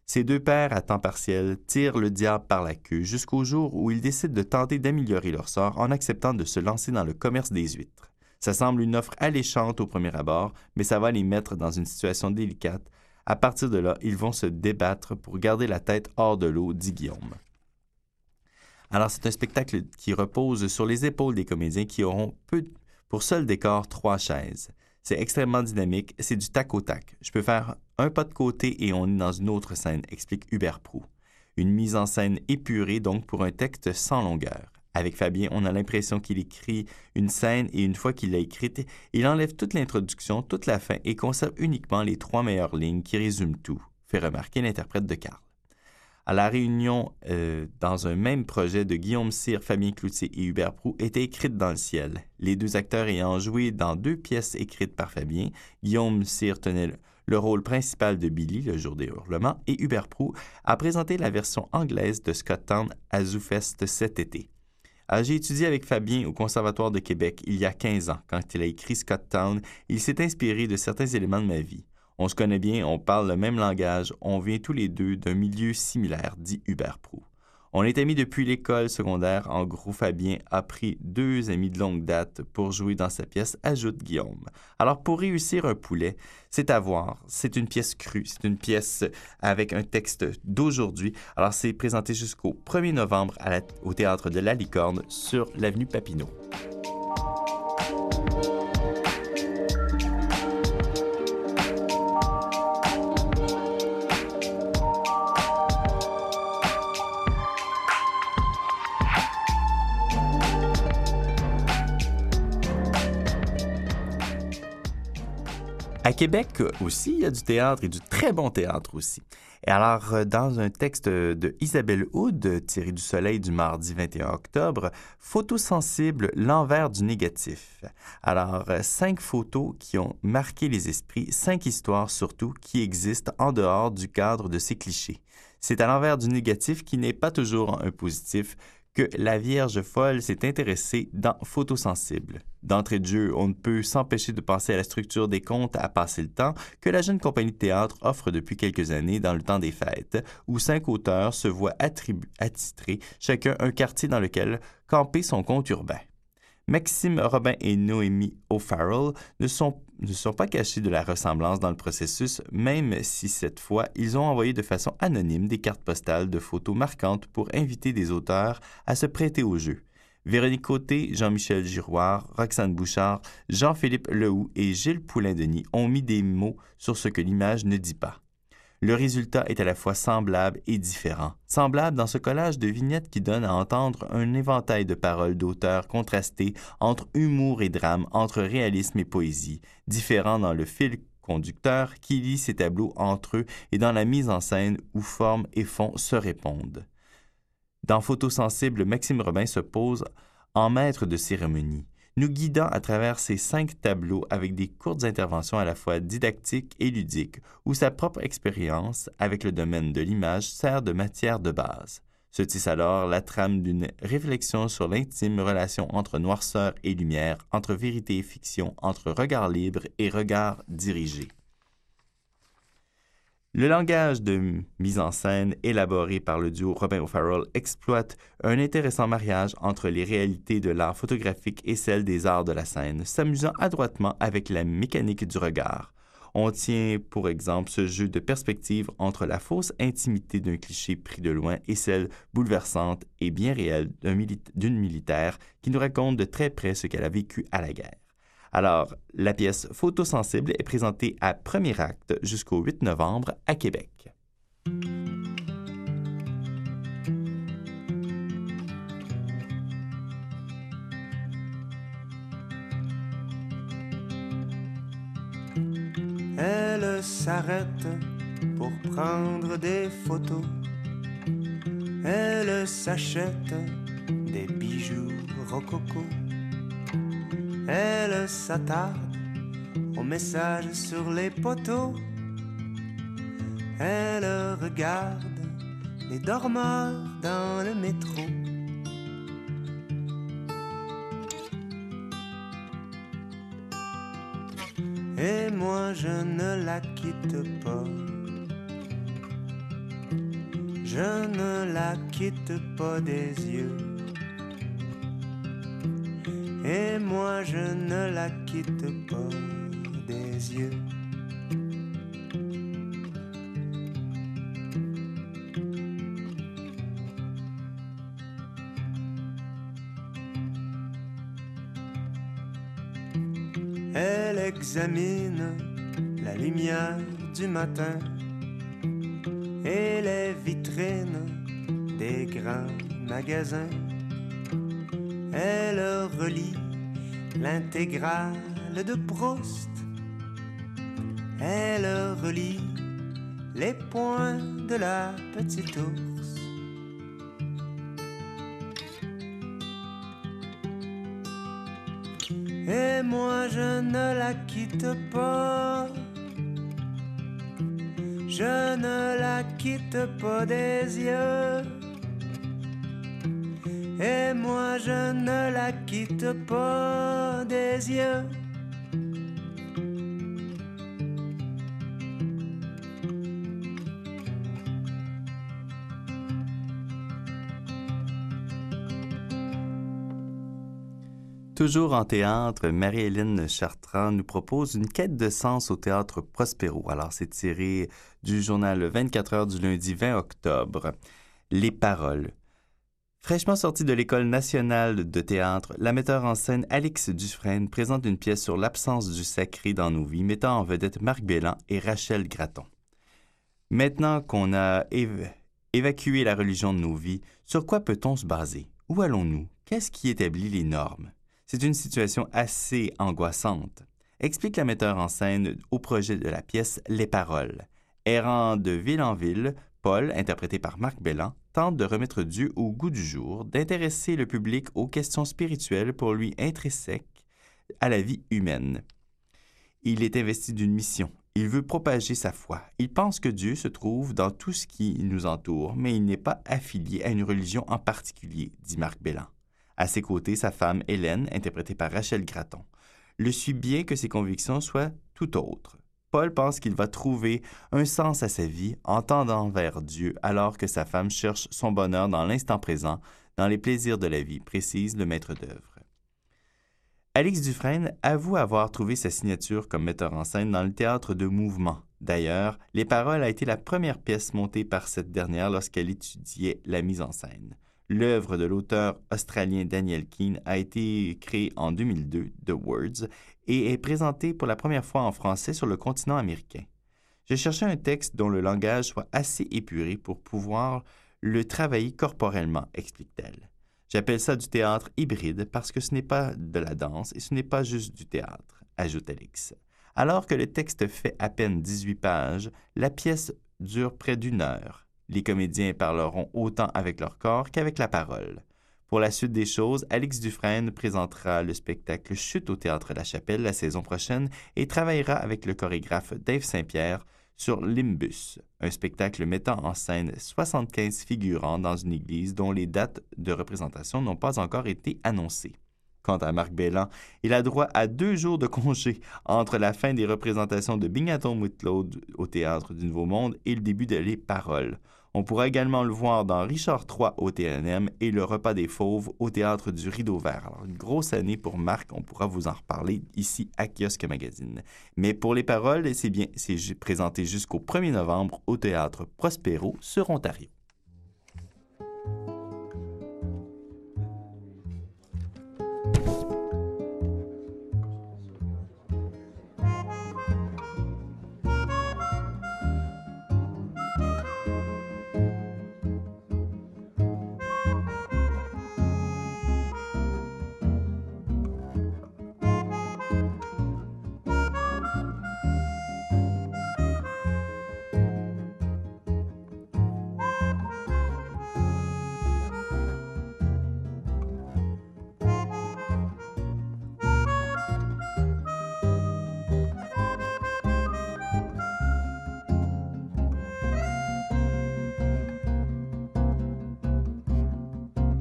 Ces deux pères à temps partiel tirent le diable par la queue jusqu'au jour où ils décident de tenter d'améliorer leur sort en acceptant de se lancer dans le commerce des huîtres. Ça semble une offre alléchante au premier abord, mais ça va les mettre dans une situation délicate. À partir de là, ils vont se débattre pour garder la tête hors de l'eau, dit Guillaume. Alors, c'est un spectacle qui repose sur les épaules des comédiens qui auront peu, pour seul décor trois chaises. C'est extrêmement dynamique, c'est du tac au tac. Je peux faire un pas de côté et on est dans une autre scène, explique Hubert Proulx. Une mise en scène épurée, donc, pour un texte sans longueur. Avec Fabien, on a l'impression qu'il écrit une scène et une fois qu'il l'a écrite, il enlève toute l'introduction, toute la fin et conserve uniquement les trois meilleures lignes qui résument tout, fait remarquer l'interprète de Karl. À la réunion euh, dans un même projet de Guillaume Cyr, Fabien Cloutier et Hubert Proulx était écrite dans le ciel. Les deux acteurs ayant joué dans deux pièces écrites par Fabien, Guillaume Cyr tenait le, le rôle principal de Billy, le jour des hurlements, et Hubert Proulx a présenté la version anglaise de Scott Town à ZooFest cet été. Alors, j'ai étudié avec Fabien au Conservatoire de Québec il y a quinze ans. Quand il a écrit Scott Town, il s'est inspiré de certains éléments de ma vie. On se connaît bien, on parle le même langage, on vient tous les deux d'un milieu similaire, dit Hubert Proulx. On est amis depuis l'école secondaire. En gros, Fabien a pris deux amis de longue date pour jouer dans sa pièce, ajoute Guillaume. Alors, pour réussir un poulet, c'est à voir. C'est une pièce crue, c'est une pièce avec un texte d'aujourd'hui. Alors, c'est présenté jusqu'au premier novembre à la, au Théâtre de la Licorne sur l'avenue Papineau. À Québec aussi, il y a du théâtre et du très bon théâtre aussi. Et alors, dans un texte de Isabelle Houd, tiré du Soleil du mardi vingt et un octobre, Photosensible, l'envers du négatif. Alors, cinq photos qui ont marqué les esprits, cinq histoires surtout qui existent en dehors du cadre de ces clichés. C'est à l'envers du négatif qui n'est pas toujours un positif que la Vierge folle s'est intéressée dans Photosensible. D'entrée de jeu, on ne peut s'empêcher de penser à la structure des contes à passer le temps que la jeune compagnie de théâtre offre depuis quelques années dans le temps des fêtes, où cinq auteurs se voient attribu- attitrer chacun un quartier dans lequel camper son conte urbain. Maxime Robin et Noémie O'Farrell ne sont, ne sont pas cachés de la ressemblance dans le processus, même si cette fois, ils ont envoyé de façon anonyme des cartes postales de photos marquantes pour inviter des auteurs à se prêter au jeu. Véronique Côté, Jean-Michel Giroir, Roxane Bouchard, Jean-Philippe Lehoux et Gilles Poulain-Denis ont mis des mots sur ce que l'image ne dit pas. Le résultat est à la fois semblable et différent. Semblable dans ce collage de vignettes qui donne à entendre un éventail de paroles d'auteurs contrastés entre humour et drame, entre réalisme et poésie. Différent dans le fil conducteur qui lie ces tableaux entre eux et dans la mise en scène où forme et fond se répondent. Dans Photosensible, Maxime Robin se pose en maître de cérémonie, nous guidant à travers ces cinq tableaux avec des courtes interventions à la fois didactiques et ludiques, où sa propre expérience avec le domaine de l'image sert de matière de base. Se tisse alors la trame d'une réflexion sur l'intime relation entre noirceur et lumière, entre vérité et fiction, entre regard libre et regard dirigé. Le langage de mise en scène élaboré par le duo Robin O'Farrell exploite un intéressant mariage entre les réalités de l'art photographique et celles des arts de la scène, s'amusant adroitement avec la mécanique du regard. On tient pour exemple ce jeu de perspective entre la fausse intimité d'un cliché pris de loin et celle bouleversante et bien réelle d'un mili- d'une militaire qui nous raconte de très près ce qu'elle a vécu à la guerre. Alors, la pièce Photosensible est présentée à premier acte jusqu'au huit novembre à Québec. Elle s'arrête pour prendre des photos. Elle s'achète des bijoux rococo. Elle s'attarde aux messages sur les poteaux. Elle regarde les dormeurs dans le métro. Et moi je ne la quitte pas. je ne la quitte pas des yeux. Et moi je ne la quitte pas des yeux. Elle examine la lumière du matin et les vitrines des grands magasins. Elle relit l'intégrale de Proust. Elle relit les points de la petite ours. Et moi je ne la quitte pas. Je ne la quitte pas des yeux. Et moi je ne la quitte pas des yeux. Toujours en théâtre, Marie-Hélène Chartrand nous propose une quête de sens au théâtre Prospero. Alors, c'est tiré du journal vingt-quatre heures du lundi vingt octobre. Les paroles. Fraîchement sortie de l'École nationale de théâtre, la metteur en scène Alix Dufresne présente une pièce sur l'absence du sacré dans nos vies, mettant en vedette Marc Bellan et Rachel Gratton. Maintenant qu'on a év- évacué la religion de nos vies, sur quoi peut-on se baser? Où allons-nous? Qu'est-ce qui établit les normes? C'est une situation assez angoissante, explique la metteur en scène au projet de la pièce Les Paroles. Errant de ville en ville, Paul, interprété par Marc Bellan, tente de remettre Dieu au goût du jour, d'intéresser le public aux questions spirituelles pour lui intrinsèques à la vie humaine. Il est investi d'une mission. Il veut propager sa foi. Il pense que Dieu se trouve dans tout ce qui nous entoure, mais il n'est pas affilié à une religion en particulier, dit Marc Bellan. À ses côtés, sa femme, Hélène, interprétée par Rachel Gratton, le suit bien que ses convictions soient tout autres. Paul pense qu'il va trouver un sens à sa vie en tendant vers Dieu, alors que sa femme cherche son bonheur dans l'instant présent, dans les plaisirs de la vie, précise le maître d'œuvre. Alix Dufresne avoue avoir trouvé sa signature comme metteur en scène dans le théâtre de mouvement. D'ailleurs, Les Paroles a été la première pièce montée par cette dernière lorsqu'elle étudiait la mise en scène. L'œuvre de l'auteur australien Daniel Keane a été créée en deux mille deux, The Words, et est présentée pour la première fois en français sur le continent américain. Je cherchais un texte dont le langage soit assez épuré pour pouvoir le travailler corporellement, explique-t-elle. J'appelle ça du théâtre hybride parce que ce n'est pas de la danse et ce n'est pas juste du théâtre, ajoute Alix. Alors que le texte fait à peine dix-huit pages, la pièce dure près d'une heure. Les comédiens parleront autant avec leur corps qu'avec la parole. Pour la suite des choses, Alix Dufresne présentera le spectacle Chute au Théâtre La Chapelle la saison prochaine et travaillera avec le chorégraphe Dave Saint-Pierre sur Limbus, un spectacle mettant en scène soixante-quinze figurants dans une église dont les dates de représentation n'ont pas encore été annoncées. Quant à Marc Bellan, il a droit à deux jours de congé entre la fin des représentations de Binghamton with Claude au Théâtre du Nouveau Monde et le début de Les Paroles. On pourra également le voir dans Richard trois au T N M et Le Repas des Fauves au Théâtre du Rideau Vert. Alors, une grosse année pour Marc, on pourra vous en reparler ici à Kiosque Magazine. Mais pour Les Paroles, c'est bien, c'est présenté jusqu'au premier novembre au Théâtre Prospero sur Ontario.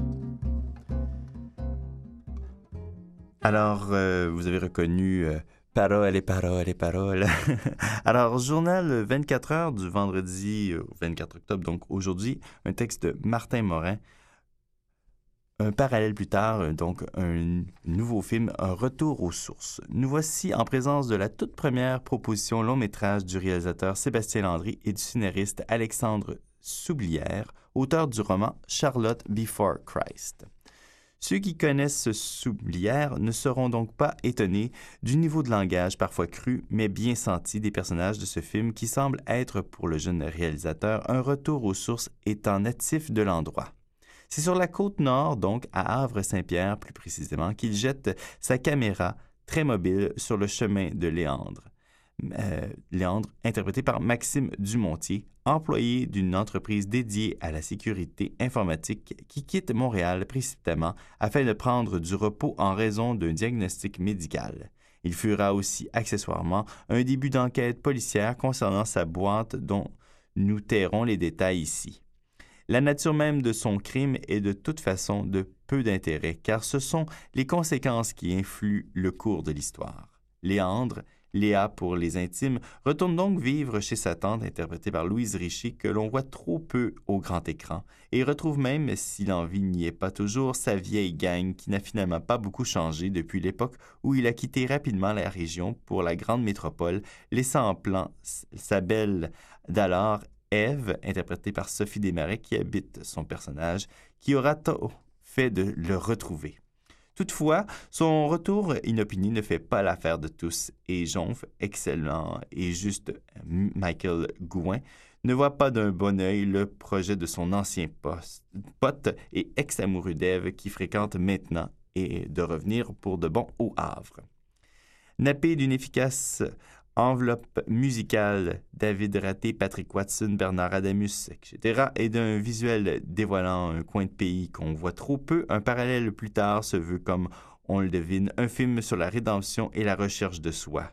Alors, euh, vous avez reconnu euh, Paroles et paroles et paroles. Alors, journal vingt-quatre heures du vendredi vingt-quatre octobre, donc aujourd'hui, un texte de Martin Morin. Un parallèle plus tard, donc un nouveau film, un retour aux sources. Nous voici en présence de la toute première proposition long-métrage du réalisateur Sébastien Landry et du scénariste Alexandre Soublière, auteur du roman Charlotte Before Christ. Ceux qui connaissent Soublière ne seront donc pas étonnés du niveau de langage parfois cru, mais bien senti des personnages de ce film qui semble être pour le jeune réalisateur un retour aux sources étant natif de l'endroit. C'est sur la côte nord, donc à Havre-Saint-Pierre plus précisément, qu'il jette sa caméra très mobile sur le chemin de Léandre. Euh, Léandre, interprété par Maxime Dumontier, employé d'une entreprise dédiée à la sécurité informatique qui quitte Montréal précipitamment afin de prendre du repos en raison d'un diagnostic médical. Il fera aussi accessoirement un début d'enquête policière concernant sa boîte dont nous tairons les détails ici. La nature même de son crime est de toute façon de peu d'intérêt, car ce sont les conséquences qui influent le cours de l'histoire. Léandre, Léa pour les intimes, retourne donc vivre chez sa tante, interprétée par Louise Richer, que l'on voit trop peu au grand écran, et retrouve même, si l'envie n'y est pas toujours, sa vieille gang qui n'a finalement pas beaucoup changé depuis l'époque où il a quitté rapidement la région pour la grande métropole, laissant en plan sa belle d'alors, Ève, interprétée par Sophie Desmarais, qui habite son personnage, qui aura tôt fait de le retrouver. Toutefois, son retour inopiné ne fait pas l'affaire de tous, et Jonf, excellent et juste Michael Gouin, ne voit pas d'un bon œil le projet de son ancien poste, pote et ex-amoureux d'Ève qui fréquente maintenant et de revenir pour de bon au Havre. Nappé d'une efficace enveloppe musicale, David Raté, Patrick Watson, Bernard Adamus, et cetera, et d'un visuel dévoilant un coin de pays qu'on voit trop peu, un parallèle plus tard se veut, comme on le devine, un film sur la rédemption et la recherche de soi.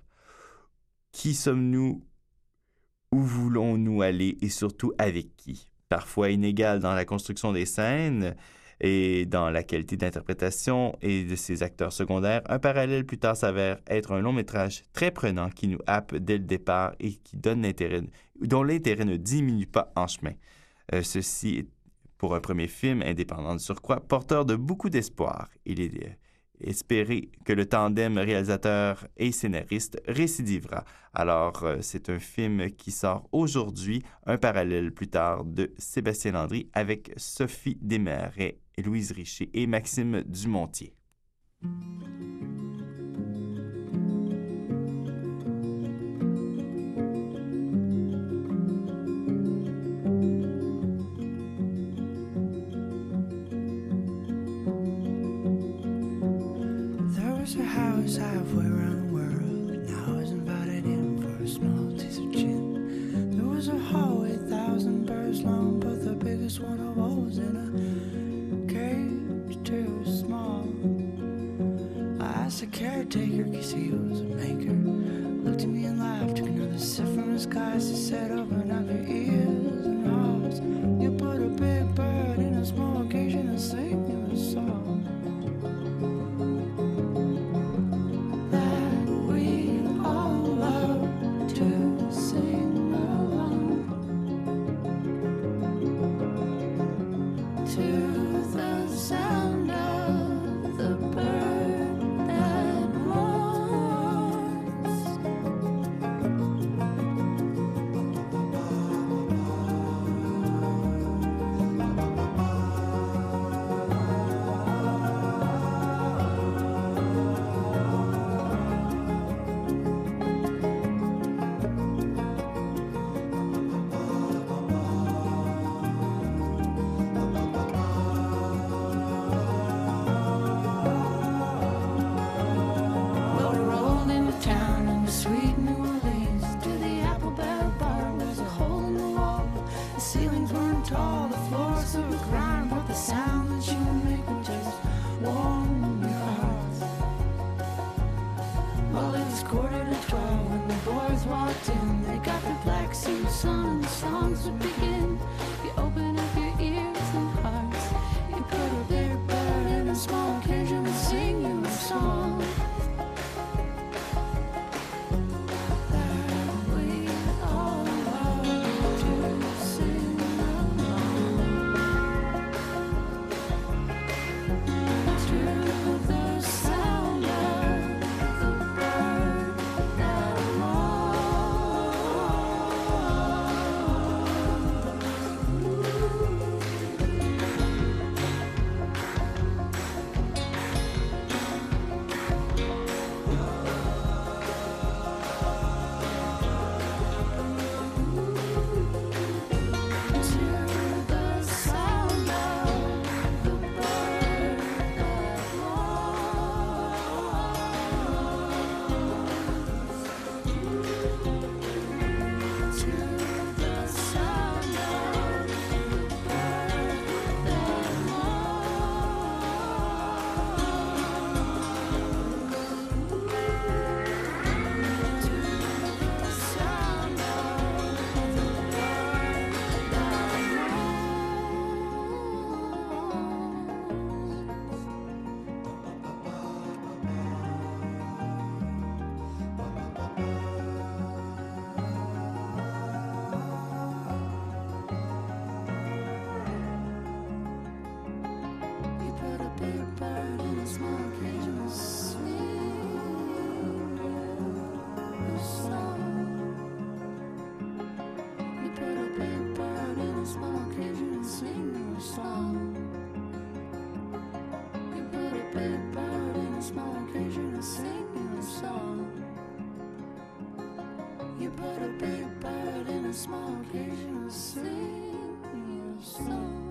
Qui sommes-nous? Où voulons-nous aller? Et surtout, avec qui? Parfois inégal dans la construction des scènes et dans la qualité d'interprétation et de ses acteurs secondaires, un parallèle plus tard s'avère être un long-métrage très prenant qui nous happe dès le départ et qui donne l'intérêt, dont l'intérêt ne diminue pas en chemin. Euh, ceci est, pour un premier film indépendant de surcroît, porteur de beaucoup d'espoir. Il est euh, espéré que le tandem réalisateur et scénariste récidivera. Alors, euh, c'est un film qui sort aujourd'hui, un parallèle plus tard de Sébastien Landry avec Sophie Desmarais, Louise Richer et Maxime Dumontier. There was a house halfway around the world, and I was invited in for a small taste of gin. There was a hallway, thousand birds long, but the biggest one of all was in a too small. I asked the caretaker, cause he was a maker. Looked at me and laughed, took another sip from his glass. He said, open up your ears and hearts. You put a big bird in a small cage and sing you a song that we all love to sing along to the sound of the bird that mourns. and sing your song. You put a big bird in a small cage and sing your song.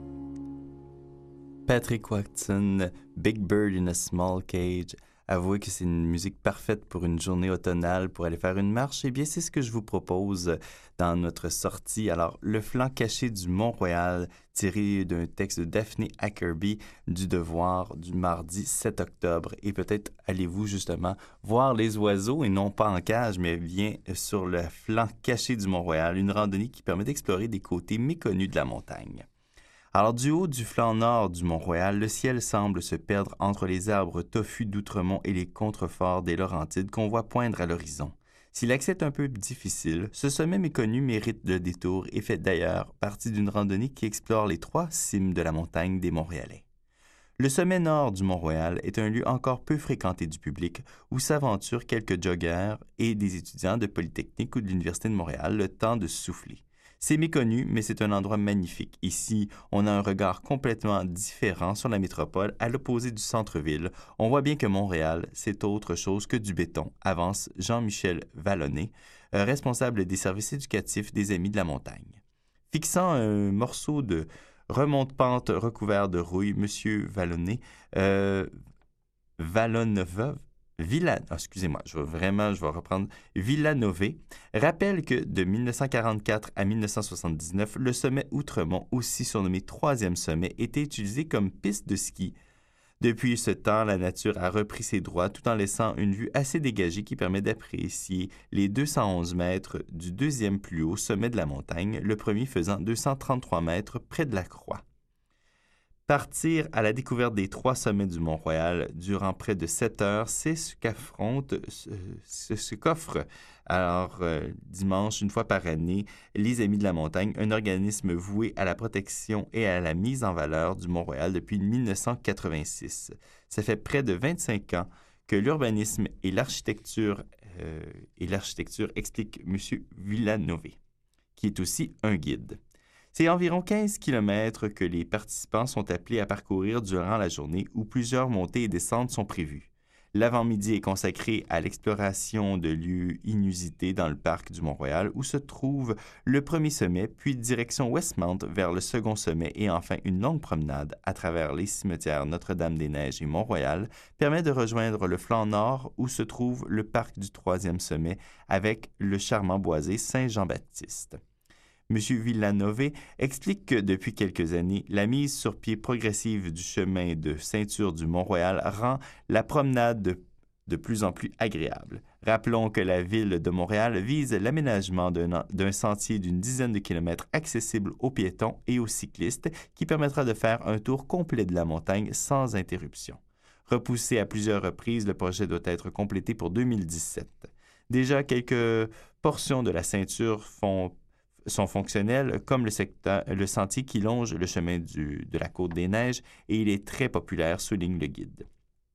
Patrick Watson, Big Bird in a Small Cage. Avouez que c'est une musique parfaite pour une journée automnale, pour aller faire une marche. Eh bien, c'est ce que je vous propose dans notre sortie. Alors, Le flanc caché du Mont-Royal, tiré d'un texte de Daphne Ackerby du Devoir du mardi sept octobre. Et peut-être allez-vous justement voir les oiseaux, et non pas en cage, mais bien sur le flanc caché du Mont-Royal, une randonnée qui permet d'explorer des côtés méconnus de la montagne. Alors, du haut du flanc nord du Mont-Royal, le ciel semble se perdre entre les arbres toffus d'Outremont et les contreforts des Laurentides qu'on voit poindre à l'horizon. Si l'accès est un peu difficile, ce sommet méconnu mérite le détour et fait d'ailleurs partie d'une randonnée qui explore les trois cimes de la montagne des Montréalais. Le sommet nord du Mont-Royal est un lieu encore peu fréquenté du public où s'aventurent quelques joggeurs et des étudiants de Polytechnique ou de l'Université de Montréal le temps de souffler. C'est méconnu, mais c'est un endroit magnifique. Ici, on a un regard complètement différent sur la métropole, à l'opposé du centre-ville. On voit bien que Montréal, c'est autre chose que du béton, avance Jean-Michel Vallonné, euh, responsable des services éducatifs des Amis de la Montagne. Fixant un morceau de remonte-pente recouvert de rouille, M. Vallonné, euh, Vallonneuf, Villa, oh, excusez-moi, je vais vraiment, je vais reprendre, Villanové, rappelle que de dix-neuf cent quarante-quatre à dix-neuf cent soixante-dix-neuf, le sommet Outremont, aussi surnommé troisième sommet, était utilisé comme piste de ski. Depuis ce temps, la nature a repris ses droits tout en laissant une vue assez dégagée qui permet d'apprécier les deux cent onze mètres du deuxième plus haut sommet de la montagne, le premier faisant deux cent trente-trois mètres près de la croix. Partir à la découverte des trois sommets du Mont-Royal durant près de sept heures, c'est ce qu'affronte, ce, ce qu'offre alors euh, dimanche, une fois par année, les Amis de la Montagne, un organisme voué à la protection et à la mise en valeur du Mont-Royal depuis dix-neuf cent quatre-vingt-six. Ça fait près de vingt-cinq ans que l'urbanisme et l'architecture, euh, et l'architecture explique M. Villanové, qui est aussi un guide. C'est environ quinze kilomètres que les participants sont appelés à parcourir durant la journée où plusieurs montées et descentes sont prévues. L'avant-midi est consacré à l'exploration de lieux inusités dans le parc du Mont-Royal où se trouve le premier sommet, puis direction Westmount vers le second sommet et enfin une longue promenade à travers les cimetières Notre-Dame-des-Neiges et Mont-Royal permet de rejoindre le flanc nord où se trouve le parc du troisième sommet avec le charmant boisé Saint-Jean-Baptiste. M. Villanové explique que depuis quelques années, la mise sur pied progressive du chemin de ceinture du Mont-Royal rend la promenade de, de plus en plus agréable. Rappelons que la Ville de Montréal vise l'aménagement d'un, d'un sentier d'une dizaine de kilomètres accessible aux piétons et aux cyclistes qui permettra de faire un tour complet de la montagne sans interruption. Repoussé à plusieurs reprises, le projet doit être complété pour deux mille dix-sept. Déjà, quelques portions de la ceinture font sont fonctionnels comme le, secteur, le sentier qui longe le chemin du, de la Côte-des-Neiges et il est très populaire, souligne le guide.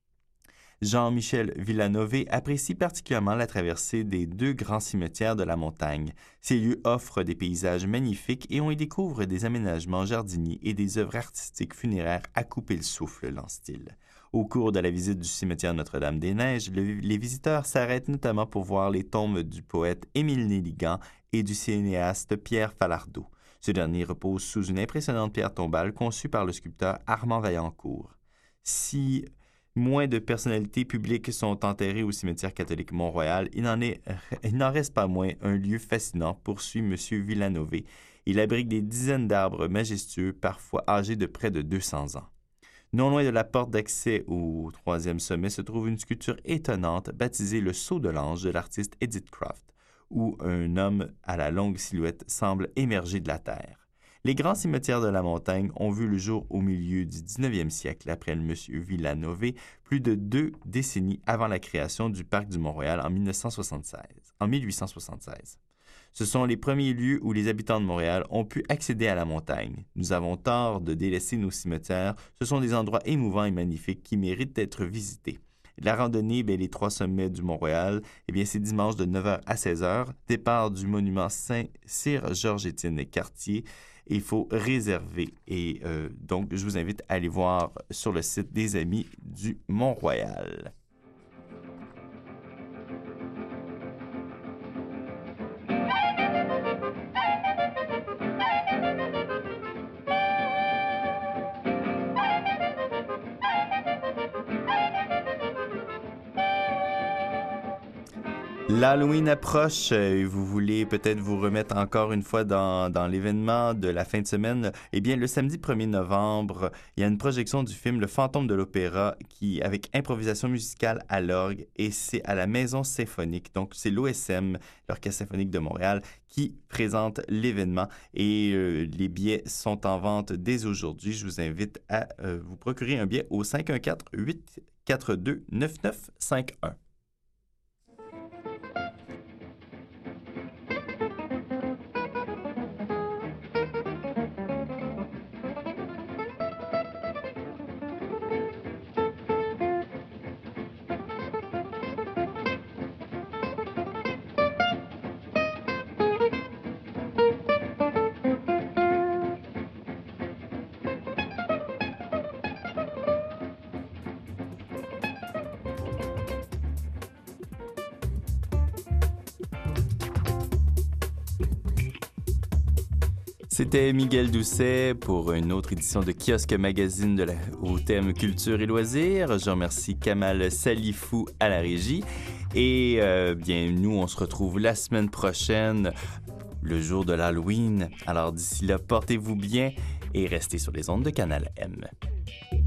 Jean-Michel Villanové apprécie particulièrement la traversée des deux grands cimetières de la montagne. Ces lieux offrent des paysages magnifiques et on y découvre des aménagements jardiniers et des œuvres artistiques funéraires à couper le souffle, lance-t-il. Au cours de la visite du cimetière Notre-Dame-des-Neiges, le, les visiteurs s'arrêtent notamment pour voir les tombes du poète Émile Nelligan et du cinéaste Pierre Falardeau. Ce dernier repose sous une impressionnante pierre tombale conçue par le sculpteur Armand Vaillancourt. Si moins de personnalités publiques sont enterrées au cimetière catholique Mont-Royal, il n'en, est, il n'en reste pas moins un lieu fascinant, poursuit M. Villanové. Il abrigue des dizaines d'arbres majestueux, parfois âgés de près de deux cents ans. Non loin de la porte d'accès au troisième sommet se trouve une sculpture étonnante baptisée le Sceau de l'Ange de l'artiste Edith Croft, où un homme à la longue silhouette semble émerger de la terre. Les grands cimetières de la montagne ont vu le jour au milieu du dix-neuvième siècle, après le M. Villanové, plus de deux décennies avant la création du parc du Mont-Royal en, dix-neuf cent soixante-seize, en mille huit cent soixante-seize. Ce sont les premiers lieux où les habitants de Montréal ont pu accéder à la montagne. Nous avons tort de délaisser nos cimetières. Ce sont des endroits émouvants et magnifiques qui méritent d'être visités. La randonnée, bien, les trois sommets du Mont-Royal, eh bien, c'est dimanche de neuf heures à seize heures. Départ du monument Saint-Cyr-Georges-Étienne-Cartier. Il faut réserver. Et euh, donc, je vous invite à aller voir sur le site des Amis du Mont-Royal. L'Halloween approche et vous voulez peut-être vous remettre encore une fois dans, dans l'événement de la fin de semaine. Eh bien, le samedi premier novembre, il y a une projection du film Le Fantôme de l'Opéra qui, avec improvisation musicale à l'orgue, et c'est à la Maison Symphonique. Donc, c'est l'O S M, l'Orchestre Symphonique de Montréal, qui présente l'événement et euh, les billets sont en vente dès aujourd'hui. Je vous invite à euh, vous procurer un billet au cinq un quatre, huit quatre deux, neuf neuf cinq un. C'était Miguel Doucet pour une autre édition de Kiosque Magazine de la, au thème culture et loisirs. Je remercie Kamal Salifou à la régie. Et euh, bien, nous, on se retrouve la semaine prochaine, le jour de l'Halloween. Alors d'ici là, portez-vous bien et restez sur les ondes de Canal M.